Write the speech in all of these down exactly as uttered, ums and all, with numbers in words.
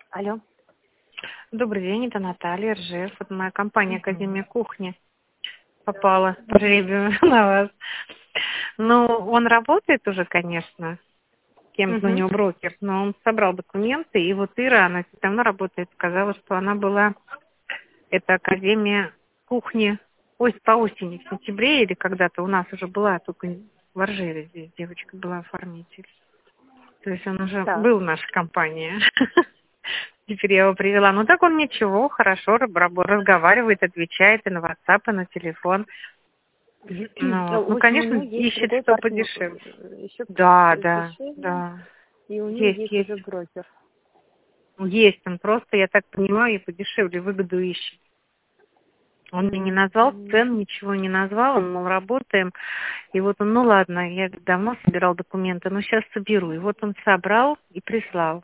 Алло. Добрый день, это Наталья Ржев. Вот моя компания Академия Кухни попала по жребию на вас. Ну, он работает уже, конечно, кем-то, у Угу. него брокер, но он собрал документы, и вот Ира, она давно работает, сказала, что она была, это Академия Кухни, ой, по осени, в сентябре или когда-то у нас уже была, только в Ржеве здесь девочка была оформитель. То есть он уже Так. был в нашей компании. Теперь я его привела. Ну так он ничего, хорошо раб- разговаривает, отвечает и на WhatsApp, и на телефон. Ну, В ну, общем, у конечно, него есть ищет другой что партнер, подешевле. еще Да, да, подешевле, да. и у нее Есть, есть есть. уже брокер. Есть. Он просто, я так понимаю, и подешевле выгоду ищет. Он мне не назвал Мгм. цен, ничего не назвал, он, мол, работаем. И вот он, ну ладно, я давно собирал документы, но сейчас соберу. И вот он собрал и прислал.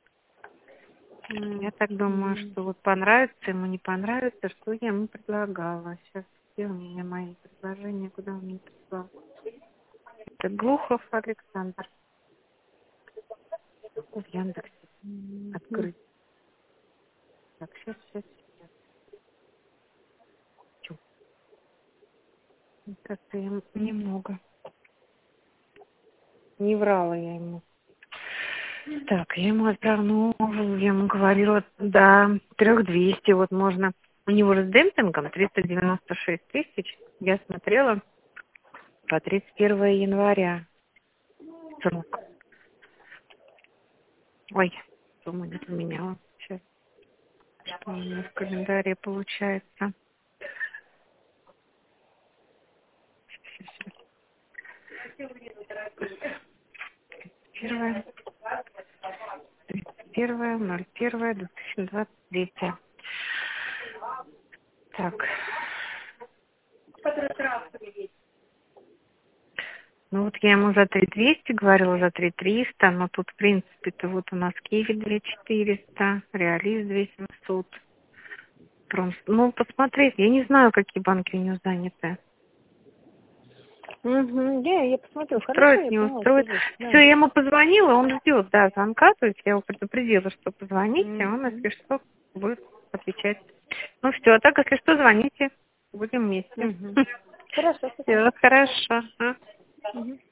Я так думаю, Мгм. что вот понравится ему, не понравится, что я ему предлагала. Сейчас где у меня мои предложения, куда он мне прислал. Это Глухов Александр. В Яндексе Мгм. открыть. Так, сейчас, сейчас, сейчас. Чё? Как-то я ему немного. Не врала я ему. Так, я ему отправила, я ему говорила, да, трех двести, вот можно. У него же с демпингом триста девяносто шесть тысяч. Я смотрела по тридцать первого января срок. Ой, сумма не поменяла. Сейчас, что у меня в календаре получается. Первое, тридцать первое, ноль первое, две тысячи двадцать третье. Так, ну вот я ему за три двести говорила, за три триста, но тут, в принципе-то, вот у нас Киви две четыреста, Реалист две семьсот. Пром- Ну, посмотреть, я не знаю, какие банки у него заняты. Мгм. Я, я посмотрю. Хорошо, Устроит, я не поняла, устроит. свяжусь. Все, Да. я ему позвонила, он ждет, да, звонка, то есть я его предупредила, что позвоните, он, Мгм. если что, будет отвечать. Ну все, а так, если что, звоните, будем вместе. Мгм. Хорошо, спасибо. Все, хорошо. А? Мгм.